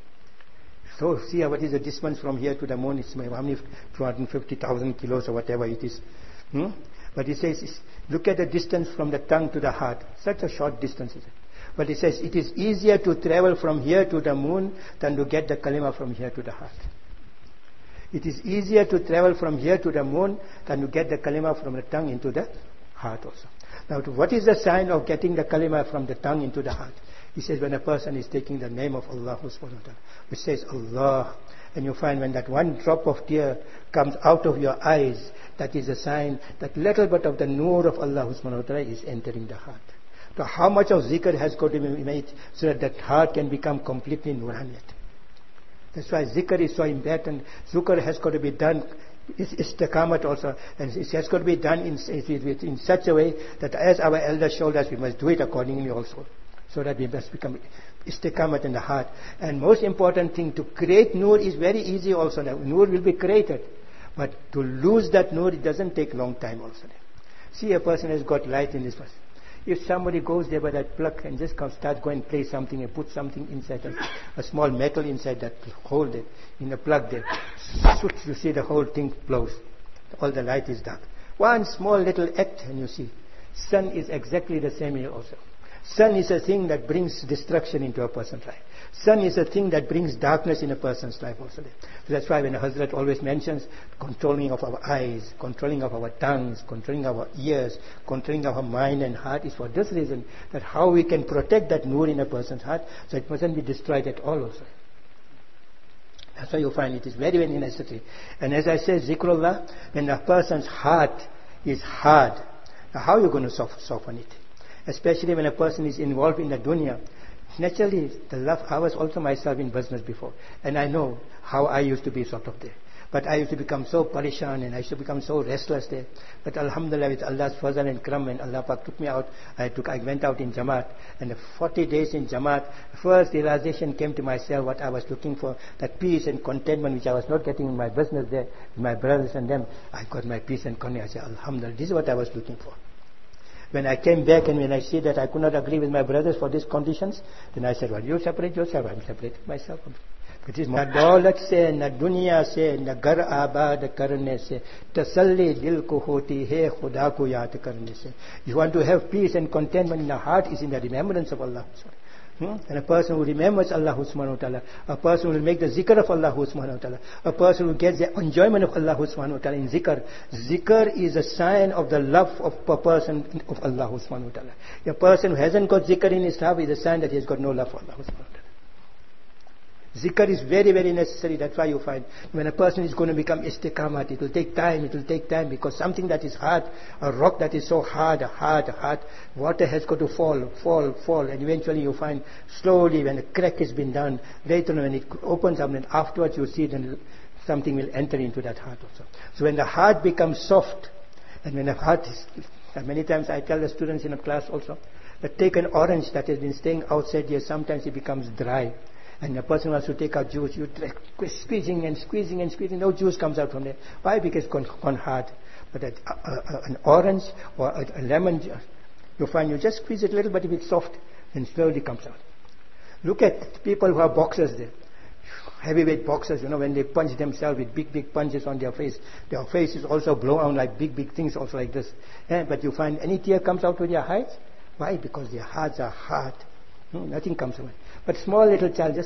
So see what is the distance from here to the moon. It's how many 250,000 kilos or whatever it is. But it says, look at the distance from the tongue to the heart. Such a short distance is it. But it says, it is easier to travel from here to the moon than to get the kalima from here to the heart. It is easier to travel from here to the moon than to get the kalima from the tongue into the heart also. Now, what is the sign of getting the kalima from the tongue into the heart? He says, when a person is taking the name of Allah subhanahu wa ta'ala, which says Allah, and you find when that one drop of tear comes out of your eyes, that is a sign that little bit of the nur of Allah subhanahu wa ta'ala is entering the heart. So how much of zikr has got to be made so that that heart can become completely nuraniyat? That's why zikr is so important. Zikr has got to be done, istiqamat also, and it has got to be done in such a way that as our elders showed us, we must do it accordingly also. So that we must become istiqamat in the heart. And most important thing, to create nur is very easy also. Nur will be created. But to lose that nur, it doesn't take long time also. See, a person has got light in this person. If somebody goes there by that plug and just starts going and play something and put something inside a small metal inside that hole there, in the plug there, you see the whole thing blows. All the light is dark. One small little act and you see. Sun is exactly the same here also. Sun is a thing that brings destruction into a person's life. Sun is a thing that brings darkness in a person's life also. So that's why when Hazrat always mentions controlling of our eyes, controlling of our tongues, controlling our ears, controlling our mind and heart, is for this reason, that how we can protect that nur in a person's heart so it mustn't be destroyed at all also. That's why you find it is very, very necessary. And as I said, zikrullah, when a person's heart is hard, now how are you going to soften it? Especially when a person is involved in the dunya. Naturally, the love, I was also myself in business before, and I know how I used to be sort of there. But I used to become so parishan and I used to become so restless there. But alhamdulillah, with Allah's fazl and kram, and Allah Pak took me out, I went out in Jamaat, and the 40 days in Jamaat, first realization came to myself what I was looking for, that peace and contentment which I was not getting in my business there, with my brothers and them. I got my peace and contentment. I said, alhamdulillah, this is what I was looking for. When I came back and when I see that I could not agree with my brothers for these conditions, then I said, well, you separate yourself, I'm separating myself. It is na daulat se, na dunya se, na gar abad karne se, tasalli dil ko hoti hai khuda ko yaad karne se. You want to have peace and contentment in the heart is in the remembrance of Allah. And a person who remembers Allah subhanahu wa ta'ala, a person who will make the zikr of Allah subhanahu wa ta'ala, a person who gets the enjoyment of Allah subhanahu wa ta'ala in zikr. Zikr is a sign of the love of a person of Allah subhanahu wa ta'ala. A person who hasn't got zikr in his heart is a sign that he has got no love for Allah subhanahu wa ta'ala. Zikr is very, very necessary. That's why you find when a person is going to become istiqamat, it will take time because something that is hard, a rock that is so hard, water has got to fall, and eventually you find slowly when a crack has been done, later on when it opens up, and afterwards you see then something will enter into that heart also. So when the heart becomes soft, and when the heart is, many times I tell the students in a class also, that take an orange that has been staying outside here, sometimes it becomes dry. And a person wants to take out juice, you squeezing, no juice comes out from there. Why? Because it's gone hard. But an orange or a lemon, you find you just squeeze it a little bit, if it's soft, and slowly comes out. Look at people who are boxers there. Heavyweight boxers, when they punch themselves with big punches on their face is also blown out like big things also like this. But you find any tear comes out with their eyes. Why? Because their hearts are hard. Nothing comes away. But small little child,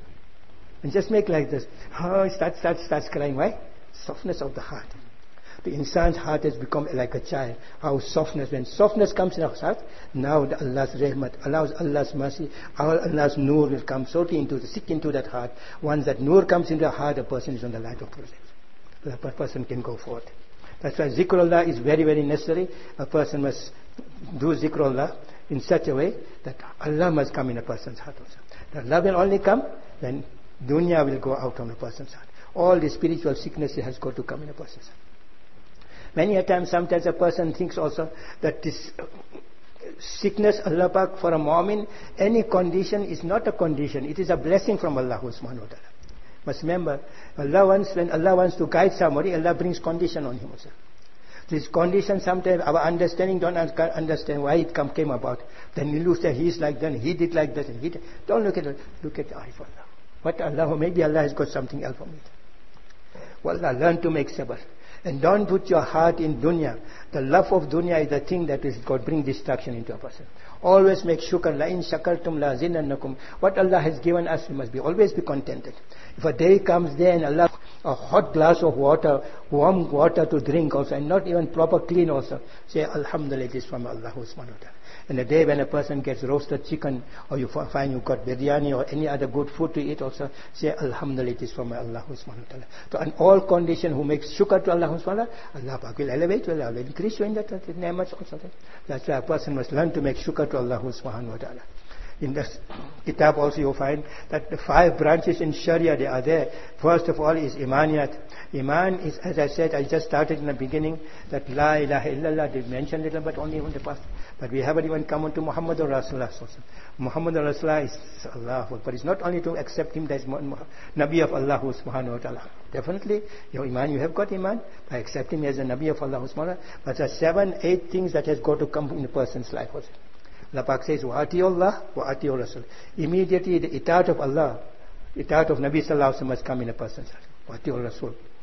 just make like this. Oh, starts crying. Why? Softness of the heart. The insan's heart has become like a child. How softness, when softness comes in our heart, now Allah's rahmat, Allah's mercy, Allah's nur will come solely stick into that heart. Once that nur comes into the heart, a person is on the light of progress. The person can go forward. That's why zikrullah is very, very necessary. A person must do zikrullah in such a way that Allah must come in a person's heart also. The love will only come when dunya will go out from a person's heart. All the spiritual sickness has got to come in a person's heart. Many a time, sometimes a person thinks also that this sickness, Allah Pak, for a mu'min, any condition is not a condition. It is a blessing from Allah subhanahu wa ta'ala. Must remember, when Allah wants to guide somebody, Allah brings condition on him also. This condition, sometimes our understanding don't understand why it came about. Then you say he's like that, he did like that, and he did. Don't look at it. Look at the eye of Allah. What Allah, maybe Allah has got something else for me. Well, learn to make sabr. And don't put your heart in dunya. The love of dunya is the thing that is going to bring destruction into a person. Always make shukr. La in shakartum la zinannakum. What Allah has given us, we must always be contented. If a day comes there and Allah, a hot glass of water, warm water to drink also, and not even proper clean also, say alhamdulillah, it is from Allah subhanahu wa ta'ala. And the day when a person gets roasted chicken, or you find you got biryani or any other good food to eat also, say alhamdulillah, it is from Allah subhanahu wa ta'ala. So in all condition who makes shukr to Allah subhanahu wa ta'ala, Allah will elevate, will increase you in that ni'mat also. That's why a person must learn to make shukr to Allah subhanahu wa ta'ala. In the kitab also you find that the 5 branches in Sharia, they are there. First of all is Imaniyat. Iman is, as I said, I just started in the beginning, that La ilaha illallah, they mentioned it, but only in the past. But we haven't even come on to Muhammadur Rasulullah. Muhammadur Rasulullah is Allah, but it's not only to accept him as Nabi of Allah subhanahu wa ta'ala. Definitely, your Iman, you have got Iman by accepting him as a Nabi of Allah subhanahu wa ta'ala. But there are 7, 8 things that has got to come in a person's life also. Allah Pak says, Wa'ati Allah, Wa'ati Rasul. Immediately the itaat of Allah, itaat of Nabi Sallallahu Alaihi Wasallam must come in a person's life. Wa'ati Rasul.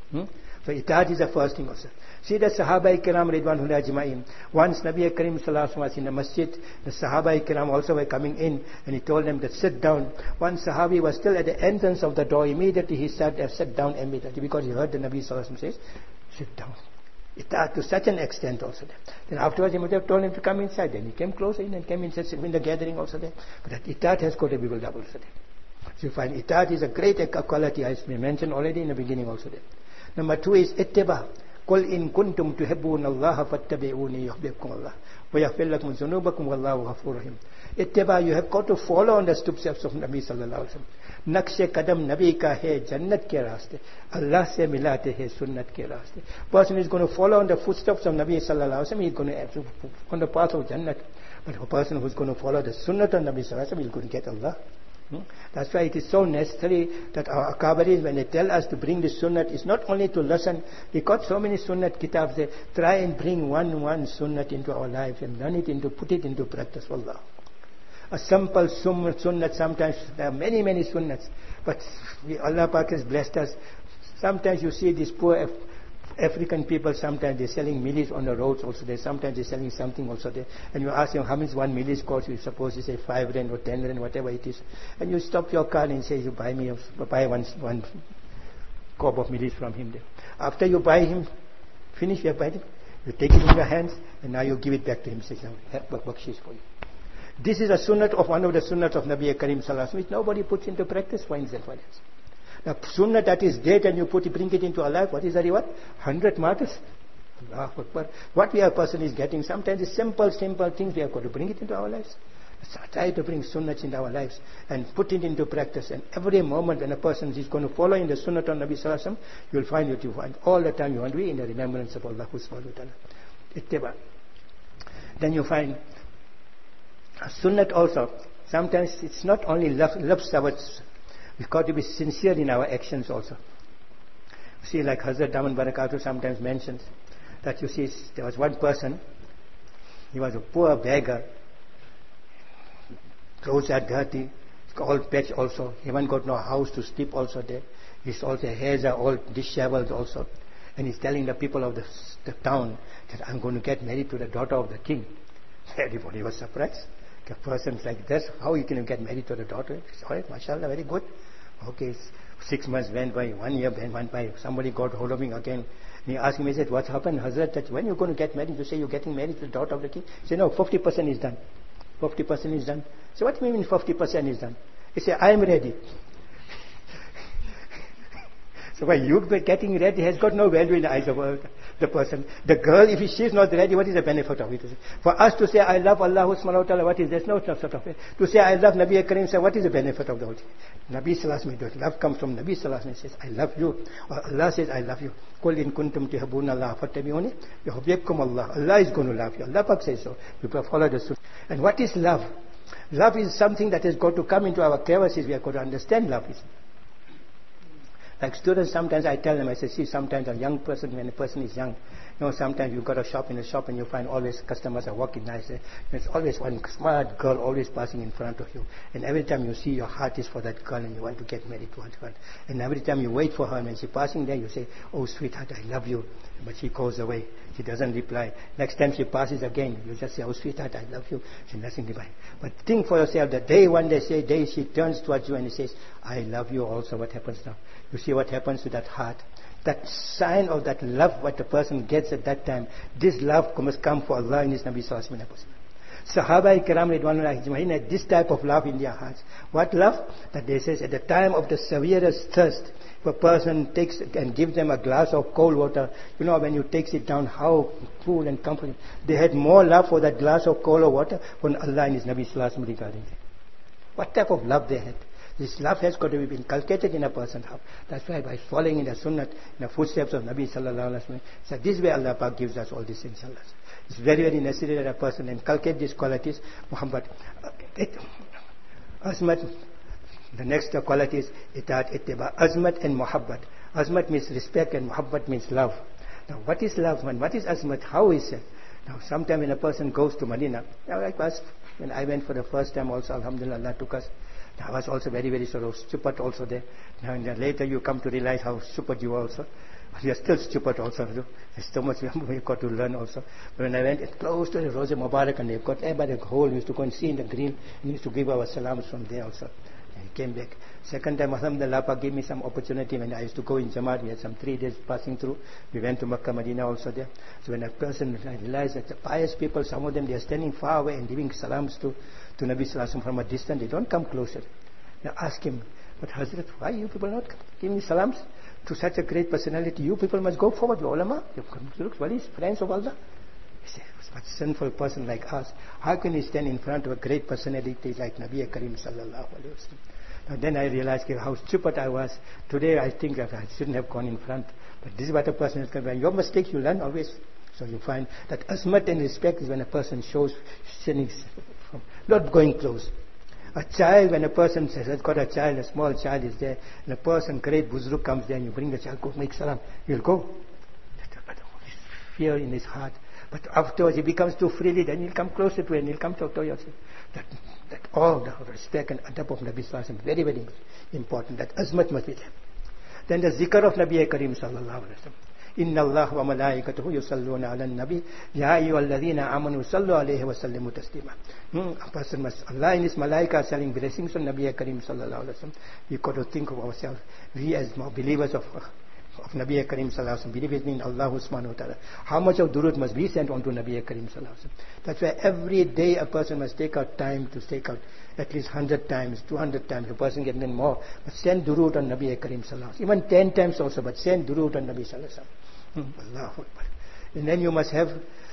So itaat is the first thing also. See the Sahaba Kiram Ridwanullah Ajma'in. Once Nabi Karim Sallallahu Alaihi Wasallam was in the masjid, the Sahaba Kiram also were coming in, and he told them to sit down. One Sahabi was still at the entrance of the door. Immediately he sat down immediately, because he heard the Nabi Sallallahu Alaihi Wasallam says, sit down. Itaat to such an extent also there. Then afterwards he would have told him to come inside. Then he came closer in and came inside in the gathering also there. But that itaat has got to be built up also there. So you find itaat is a great quality, as we mentioned already in the beginning also there. Number 2 is ittiba. قُلْ إِن كُنْتُمْ تُحِبُّونَ اللَّهَ فَاتَّبِعُونِي يُحْبِبْكُمُ اللَّهُ وَيَغْفِرْ لَكُمْ ذُنُوبَكُمْ وَاللَّهُ غَفُورٌ رَحِيمٌ. Ittiba, you have got to follow on the footsteps of Nabi Sallallahu Alaihi Wasallam. Naqsh qadam Nabi ka hai jannat ke raaste, Allah se milate hai sunnat ke raaste. Person is going to follow on the footsteps of Nabi Sallallahu Alaihi Wasallam, he is going to on the path of Jannat. But a person who is going to follow the sunnat of Nabi Sallallahu Alaihi Wasallam, he is going to get Allah. That's why it is so necessary that our Akabaris, when they tell us to bring the sunnat, it's not only to listen. They got so many sunnat kitabs, they try and bring one sunnat into our lives and learn it put it into practice. Wallah. A simple sunnat, sometimes there are many sunnats, but Allah Pak has blessed us. Sometimes you see these poor African people, sometimes they're selling millis on the roads also there, sometimes they're selling something also there, and you ask them how much one millis costs, you suppose you say 5 rand or 10 rand, whatever it is, and you stop your car and say you buy one cob of millis from him there. After you buy him, finish your buying, you take it in your hands and now you give it back to him, say bakshish for you. This is a sunnat of one of the sunnat of Nabi Karim Sallallahu Alaihi Wasallam, which nobody puts into practice for himself. Now, sunnah that is dead and you bring it into our life, what is the reward? 100 martyrs. What we a person is getting, sometimes the simple things we have got to bring it into our lives. So try to bring sunnah into our lives and put it into practice. And every moment when a person is going to follow in the sunnah of Nabi Sallallahu Alaihi Wasallam, you will find that you find all the time you want to be in the remembrance of Allah Subhanahu wa Ta'ala. Ittiba. Then you find sunnah also. Sometimes it's not only love words. We've got to be sincere in our actions also. You see, like Hazrat Daman Barakatuh sometimes mentions, that you see, there was one person, he was a poor beggar, clothes are dirty, all patched also, he haven't got no house to sleep also there, his also hairs are all disheveled also, and he's telling the people of the town that I'm going to get married to the daughter of the king. Everybody was surprised. A person like this, how you can get married to the daughter? He said, all right, mashallah, very good. Okay, 6 months went by, 1 year went by, somebody got hold of him again. And he asked him, he said, what's happened, Hazrat, that when you're going to get married, you say you're getting married to the daughter of the king? He said, no, 50% is done. 50% is done. So what do you mean 50% is done? He said, I am ready. So why you getting ready has got no value in the eyes of the person. The girl, if she is not ready, what is the benefit of it? For us to say, I love Allah subhanahu wa ta'ala, what is, there's no sort of it. To say, I love Nabi Karim, say, what is the benefit of the whole thing? Nabi Sallallahu Alaihi Wasallam, love comes from Nabi Sallallahu Alaihi Wasallam, says, I love you. Or Allah says, I love you. قُلْ إِن كُنْتُمْ تُحِبُّونَ اللَّهَ فَاتَّبِعُونِي يُحْبِبْكُمُ اللَّهُ. Allah is going to love you. Allah Pak says so. You follow the sunnah. And what is love? Love is something that has got to come into our crevices. We have got to understand love is. Like students, sometimes I tell them, I say, see, sometimes a young person, when a person is young, sometimes you got a shop in a shop and you find always customers are walking nice. There's always one smart girl always passing in front of you. And every time you see, your heart is for that girl and you want to get married to her. And every time you wait for her and when she's passing there, you say, oh, sweetheart, I love you. But she goes away. She doesn't reply. Next time she passes again, you just say, oh, sweetheart, I love you. She doesn't reply. But think for yourself, the day she turns towards you and she says, I love you also. What happens now? You see what happens to that heart. That sign of that love what the person gets at that time, this love must come for Allah and His Nabi Sallallahu Alaihi Wasallam. Sahaba Kiram Ridwanullah Ajma'in had this type of love in their hearts. What love? That they says at the time of the severest thirst, if a person takes and gives them a glass of cold water, when you take it down, how cool and comforting. They had more love for that glass of cold water when Allah and His Nabi Sallallahu Alaihi Wasallam regarding them. What type of love they had? This love has got to be inculcated in a person's heart. That's why by following in the sunnah, in the footsteps of Nabi Sallallahu Alaihi Wasallam, so this way Allah Pak gives us all these things. It's very, very necessary that a person inculcate these qualities. Muhammad, Azmat, the next quality is Itaat, Ittiba. Azmat and Muhabbat. Azmat means respect and Muhabbat means love. Now what is love and what is Azmat? How is it? Now sometime when a person goes to Medina, like us, when I went for the first time also, Alhamdulillah, Allah took us. I was also very, very sort of stupid also there. Now and then later you come to realize how stupid you are also. You are still stupid also. There's so much we got to learn also. But when I went close to the Rosa Mubarak and they got there by the hole, we used to go and see in the green and used to give our salams from there also. And he came back. Second time, Alhamdulillah, Allah gave me some opportunity when I used to go in Jamaat. We had some 3 days passing through. We went to Makkah, Medina also there. So when a person, I realized that the pious people, some of them, they are standing far away and giving salams to Nabi Sallallahu Alaihi Wasallam from a distance. They don't come closer. Now ask him, but Hazrat, why you people not giving salams to such a great personality? You people must go forward, you ulama. You look, what is friends of Allah? He said, such a sinful person like us, how can he stand in front of a great personality like Nabi Karim Sallallahu Alaihi Wasallam? Now then I realized how stupid I was. Today I think that I shouldn't have gone in front. But this is what a person is going to do. Your mistake you learn always. So you find that azmat and respect is when a person shows not going close. A child, when a person has got a child, a small child is there, and a person, great buzruk comes there and you bring the child, go make salam, he'll go. But fear in his heart. But afterwards he becomes too freely, then he'll come closer to it and he'll come to you. That all the respect and adab of Nabi Sallallahu Alaihi Wasallam, very, very important. That azmat must be there. Then the zikr of Nabi Karim Sallallahu Alaihi Wasallam. Inna Allah wa malaikatahu yusalluna ala nabi ya ayyuhalladhina amanu sallu alayhi wa sallimu taslima. A person must, Allah and His malaika are selling blessings on Nabi Karim Sallallahu Alaihi Wasallam. We got to think of ourselves, we as believers of Nabi Karim Sallallahu Alaihi Wasallam, believers in Allah subhanahu wa ta'ala, how much of durud must be sent on to Nabi Karim Sallallahu Alaihi Wasallam. That's why every day a person must take out time to take out at least 100 times, 200 times, a person getting more, but send durud on Nabi Karim Sallallahu Alaihi Wasallam. Even 10 times also, but send durud on Nabi Sallallahu Alaihi Wasallam. Allahu Akbar. And then you must have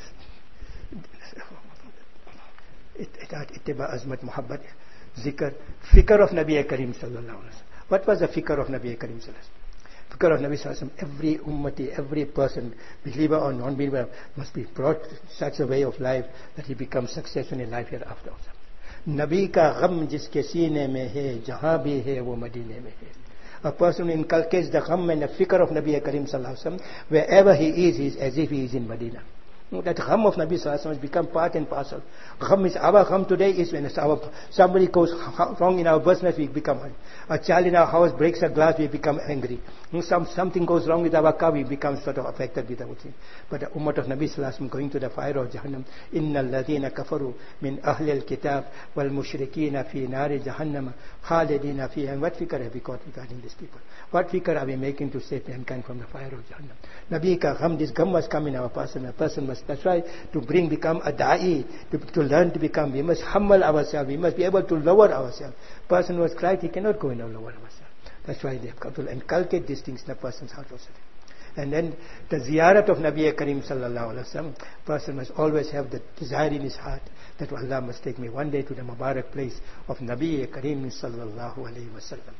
ittiba azmat muhabbat zikr fikr of Nabi Karim Sallallahu Alaihi Wasallam. What was the fikr of Nabi Karim Sallallahu Alaihi Wasallam? Fikr of Nabi Sallallahu Alaihi Wasallam, every ummati, every person, believer or non-believer, must be brought such a way of life that he becomes successful in life hereafter. Nabi ka gham jiske seene mein hai, jahan bhi hai wo Madine mein hai. A person inculcates the gham and the fikr of Nabi Karim Sallallahu Alaihi Wasallam. Wherever he is as if he is in Medina. That gham of Nabi Sallallahu Alaihi Wasallam has become part and parcel. Gham is our gham today is when somebody goes wrong in our business, we become a child in our house breaks a glass, we become angry. Something goes wrong with our car, we become sort of affected with our thing. But the ummah of Nabi Sallallahu Alaihi Wasallam going to the fire of Jahannam, innal ladhina kafaru min ahli al-kitab wal mushrikina fi nari jahannam khalidina fiha. And what fikr have we got regarding these people? What fikr are we making to save mankind from the fire of Jahannam? Nabi ka gham, this gham must come in our person. A person must, that's why to become a da'i, to learn to become, we must humble ourselves, we must be able to lower ourselves. Person who has cried, he cannot go in and lower ourselves. That's why they have got to inculcate these things in a person's heart also. And then the ziyarat of Nabi Karim Sallallahu Alaihi Wasallam, person must always have the desire in his heart that Allah must take me one day to the Mubarak place of Nabi Karim Sallallahu Alaihi Wasallam.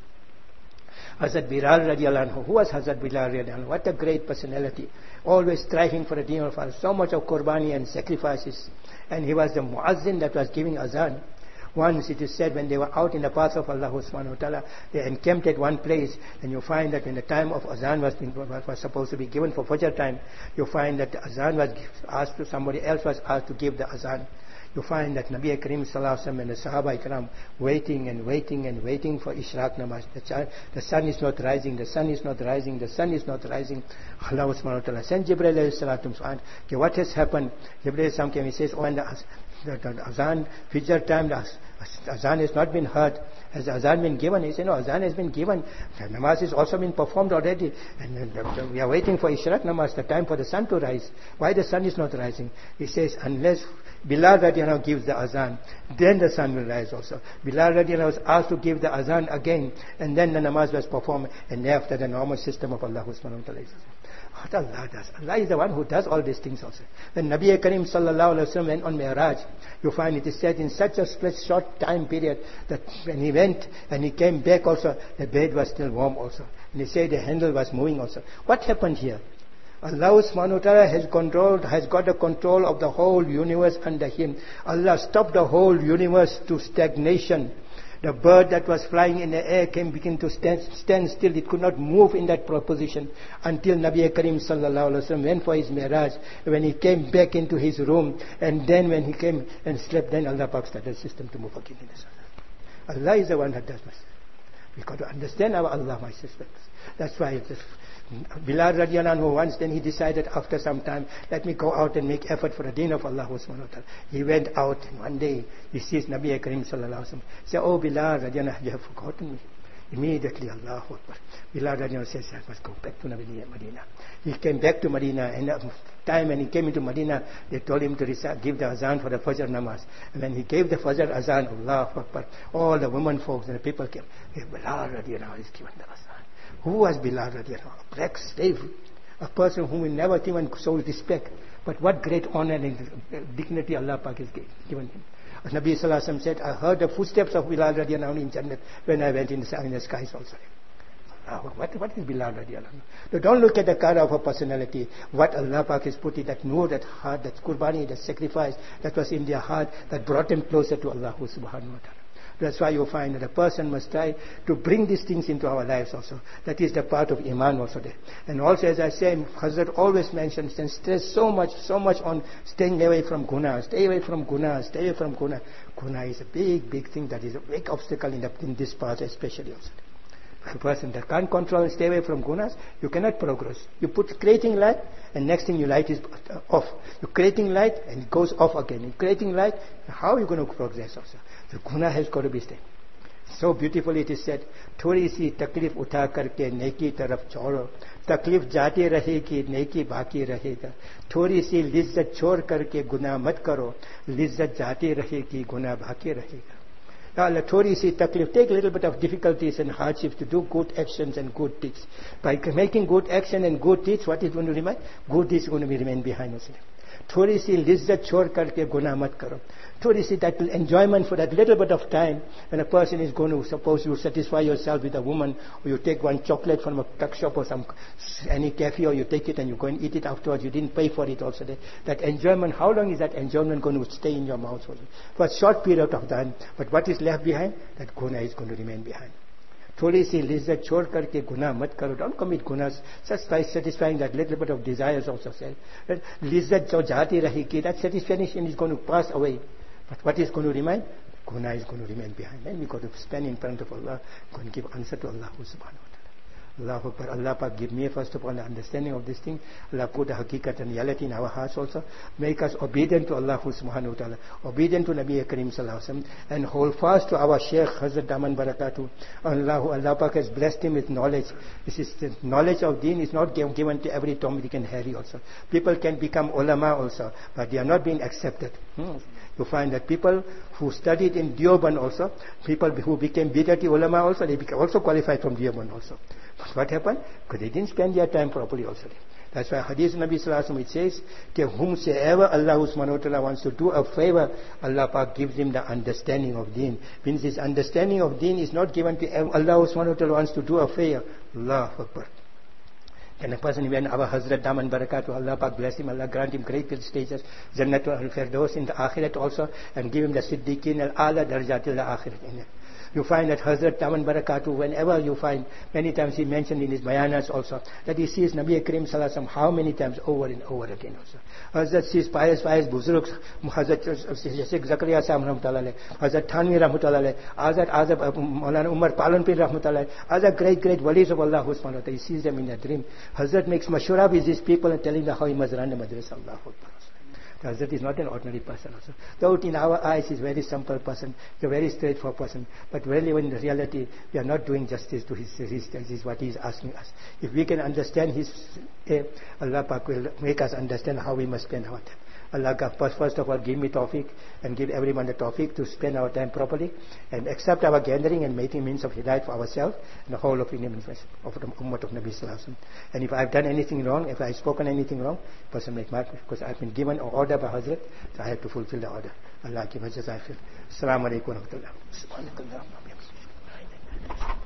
Hazrat Bilal radiallahu anhu. Who was Hazrat Bilal radiallahu anhu? What a great personality. Always striving for the deen of Allah. So much of qurbani and sacrifices. And he was the muazzin that was giving azan. Once it is said when they were out in the path of Allah subhanahu wa ta'ala, they encamped at one place, and you find that when the time of azan was supposed to be given for Fajr time, you find that the azan was asked to, somebody else was asked to give the azan. You find that Nabi Karim Sallallahu Alaihi Wasallam and the Sahaba Ikram waiting and waiting and waiting for Ishraq Namaz. The sun is not rising, the sun is not rising, the sun is not rising. Allah subhanahu wa ta'ala sent Jibreel alayhi salatu wasalam. Okay, what has happened? Jibreel came and he says, oh, and the azan, Fajr time, the azan has not been heard. Has the azan been given? He said, no, azan has been given. The namaz has also been performed already. And we are waiting for Ishraq Namaz, the time for the sun to rise. Why the sun is not rising? He says, unless Bilal radiallahu anhu gives the azan, then the sun will rise also. Bilal radiallahu anhu was asked to give the azan again, and then the namaz was performed, and thereafter the normal system of Allah subhanahu wa ta'ala is. What Allah does. Allah is the one who does all these things also. When Nabi Karim Sallallahu Alaihi Wasallam went on Mi'raj, you find it is said in such a short time period that when he went and he came back also, the bed was still warm also. And he said the handle was moving also. What happened here? Allah subhanahu wa ta'ala has got the control of the whole universe under him. Allah stopped the whole universe to stagnation. The bird that was flying in the air began to stand still. It could not move in that position until Nabi Karim Sallallahu Alaihi Wasallam went for his Mi'raj. When he came back into his room, and then when he came and slept, then Allah Pak started the system to move again in his Allah is the one that does this. We've got to understand our Allah, my sisters. That's why Bilal radiallahu anhu once, then he decided after some time, let me go out and make effort for the deen of Allah subhanahu wa ta'ala. He went out and one day he sees Nabi Karim sallallahu alaihi wasallam. He said, oh Bilal radiallahu anhu, you have forgotten me. Immediately Allahu Akbar. Bilal radiallahu anhu says, I must go back to Medina. He came back to Medina, and time when he came into Medina, they told him to give the azan for the Fajr namaz. And when he gave the Fajr azan, Allahu Akbar, all the women folks and the people came. Bilal radiallahu anhu is given the azan. Who was Bilal radiallahu anhu? A black slave, a person whom we never even showed respect. But what great honor and dignity Allah Pak has given him. Nabi Sallallahu Alaihi Wasallam said, I heard the footsteps of Bilal radiallahu anhu in Jannat when I went in the skies also. What is Bilal radiallahu anhu? So don't look at the color of her personality. What Allah Pak has put in that nur, that heart, that qurbani, that sacrifice that was in their heart, that brought them closer to Allah subhanahu wa ta'ala. That's why you find that a person must try to bring these things into our lives also. That is the part of Iman also there. And also, as I say, Hazrat always mentions and stress so much on staying away from guna. Stay away from guna. Stay away from guna. Guna is a big thing that is a big obstacle in this part especially also. If a person that can't control and stay away from gunas, you cannot progress. You put creating light, and next thing your light is off. You're creating light, and it goes off again. You're creating light, how are you going to progress also? The guna has got to be stayed. So beautifully it is said, थोड़ी सी तकलीफ उठा करके नेकी तरफ छोड़ो, तकलीफ जाती रहेगी नेकी बाकी रहेगा, थोड़ी सी लिज्जत छोड़ करके गुनाह मत करो, लिज्जत जाती रहेगी गुनाह बाकी रहेगा. Thodi si taklif, take a little bit of difficulties and hardships to do good actions and good deeds. By making good action and good deeds, what is going to remain? Good deeds is going to remain behind us. Thodi si lizzat chhod karke guna mat karo. Thodi si that enjoyment for that little bit of time when a person is going to, suppose you satisfy yourself with a woman, or you take one chocolate from a tuck shop or any cafe, or you take it and you go and eat it afterwards, you didn't pay for it also. That enjoyment, how long is that enjoyment going to stay in your mouth also? For a short period of time, but what is left behind? That guna is going to remain behind. थोड़ी सी लिज्जत छोड़ करके गुनाह मत करो. Don't commit gunas. Just by satisfying that little bit of desires also. Lizzat jo jati rahegi, that satisfaction is going to pass away. But what is going to remain? Guna is going to remain behind. And we got to stand in front of Allah, going to give answer to Allah subhanahu wa ta'ala. Allahu Akbar. Allah Pak, give me first of all the understanding of this thing. Allah put the haqiqat and reality in our hearts also. Make us obedient to Allah subhanahu wa ta'ala, obedient to Nabi Karim sallallahu alaihi wasallam, and hold fast to our Shaykh Hazrat Daman Barakatuh. Allah Pak has blessed him with knowledge. This is the knowledge of deen is not given to every Tom, Dick and Harry also. People can become ulama also, but they are not being accepted. You find that people who studied in Deoband also, people who became Bidati ulama also, they became also qualified from Deoband also. But what happened? Because they didn't spend their time properly also. That's why Hadith Nabi Sallallahu Alaihi Wasallam it says, that whomsoever Allah subhanahu wa ta'ala wants to do a favor, Allah Pak gives him the understanding of deen. Means this understanding of deen is not given to Allah subhanahu wa ta'ala wants to do a favor. Allahu Akbar. And a person, when our Hazrat Daman Barakatuh, Allah Pak bless him, Allah grant him great stages, Jannatul al-Firdaus in the Akhirat also, and give him the Siddiqeen al-Ala Darajatil al-Akhirat. You find that Hazrat Daman Barakatuh, whenever you find, many times he mentioned in his bayanas also, that he sees Nabi Karim Sallallahu Alaihi Wasallam how many times over and over again also. Hazrat sees pious Buzurg, Hazrat Sheikh Zakaria Sahib Rahmatullah, Hazrat Thanvi Rahmatullah, Hazrat Maulana Umar Palanpur Rahmatullah, other great walis of Allah subhanahu wa ta'ala. He sees them in a dream. Hazrat makes mashura with these people and telling them how he must run the madrasa. Allahu Akbar. Hazrat is not an ordinary person also. Though in our eyes he is a very simple person, a very straightforward person, but really in reality we are not doing justice to his is what he is asking us. If we can understand his, Allah Pak will make us understand how we must spend our time. Allah first of all give me tawfiq and give everyone the tawfiq to spend our time properly and accept our gathering and making means of hidayat for ourselves and the whole of Indian of the Ummah of Nabi Sallallahu Alaihi Wasallam. And if I have done anything wrong, if I have spoken anything wrong, person make my, because I have been given an order by Hazrat, so I have to fulfill the order. Allah give us jazaa. Assalamu alaikum wa rahmatullah.